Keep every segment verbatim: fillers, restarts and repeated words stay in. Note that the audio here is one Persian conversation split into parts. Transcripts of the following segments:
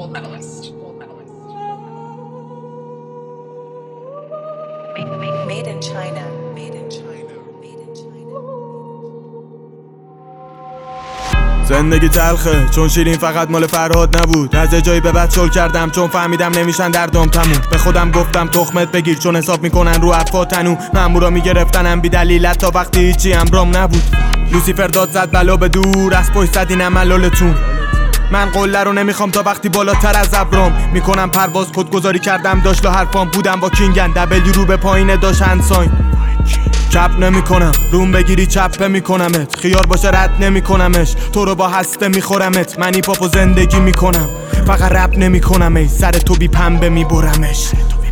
gold medalist. Gold medalist. Made in China. Made in China. Made in China. زندگی تلخه چون شیرین فقط مال فرهاد نبود. از جایی به بعد شل کردم چون فهمیدم نمیشن دردم تموم. به خودم گفتم تخمت بگیر چون حساب میکنن رو عفا تنو. مامورا میگرفتنم بی دلیلت تا وقتی هیچی امرام نبود. لوسیفر داد زد بلا به دور از پشت زد اینم ملالتون. من قله رو نمیخوام تا وقتی بالاتر از ابرام میکنم پرواز. کدگذاری کردم داشت حرفام بودم با کینگن دبلی رو به پایین داشت هندساین. چپ نمی کنم روم بگیری چپه میکنمت. خیار باشه رد نمی کنمش تو رو با هسته میخورمت. من ایپاپ و زندگی میکنم فقط رپ نمی کنم. ای سر تو بی پنبه میبرمش.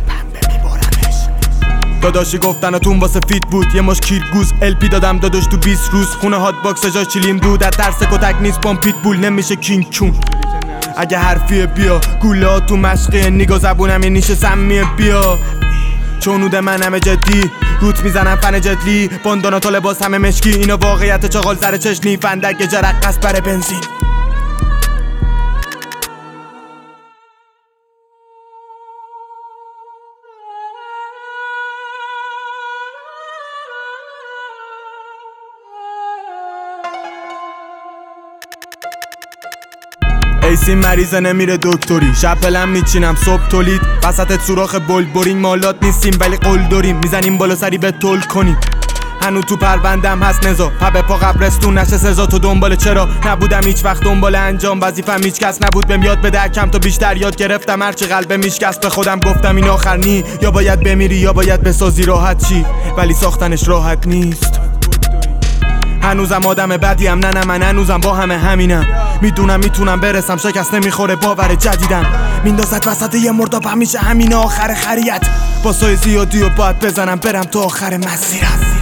داداشی گفتناتون واسه فیت بود. یه مش کیرگوز الپی دادم داداش تو بیست روز. خونه هات باکس جا چیلین بود. از ترس کتک نیست بام پیت بول نمیشه کینگ چون. اگه حرفیه بیا گوله ها تو مشقیه نیگا زبونم یه نیشه سمیه بیا. چونوده من همه جدی روت میزنم فن جدلی. باندانا تا لباس همه مشکی. اینا واقعیت چاقال سر چشنی. فندک یه جرق قصد بره بنزین. ایسی مریضه نمیره دکتری. شب پلم میچینم صبح تولید. وسطت سوراخ بولبورینگ مالات نیستیم ولی قول داریم. میزنیم بالا سری به تول کنیم. هنو تو پروندم هست نزا پا پا قبرستون نشه سزا. تو دنبال چرا نبودم هیچ وقت دنبال انجام وظیفم هیچ کس نبود بهم یاد بده. کم تا بیشتر یاد گرفتم هرچی قلبم میشکست. به خودم گفتم این آخر نی. یا باید بمیری یا باید بسازی راحت چی. ولی ساختنش راحت نیست. هنوزم آدم بدیم نه نه من هنوزم با همه همینم. میدونم میتونم برسم شکست نمیخوره باور جدیدم. میندازد وسط یه مرداب همیشه همین آخر خریت. با سای زیادی و باید بزنم برم تو آخر مسیرم.